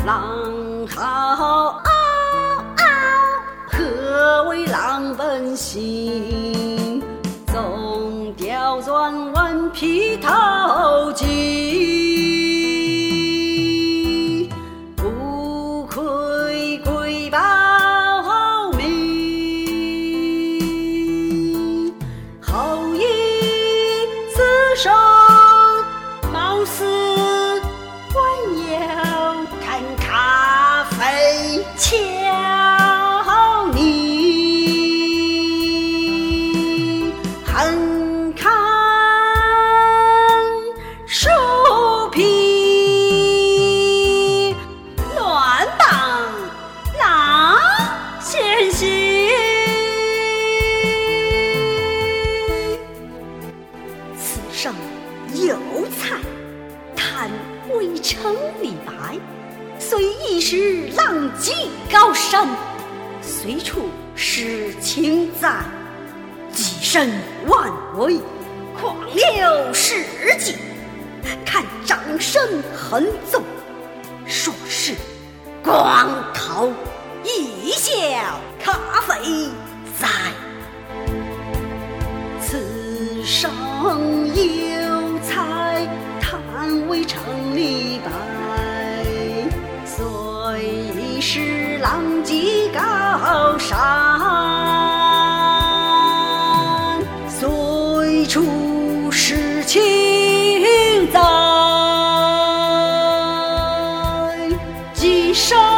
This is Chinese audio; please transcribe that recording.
狼嚎何为狼本性？纵雕钻顽皮淘气，不愧瑰宝名。后羿自首貌似弯腰，看咖啡瞧你，横看竖皮，乱荡狼先行。此上有才，叹未成李白，虽一时浪迹高山，随处诗情在。跻身万维，狂流世纪，看掌声横纵，说是光头一笑咖啡在。此上有才，叹未成李白，虽一时浪迹高山，随处诗情在。跻身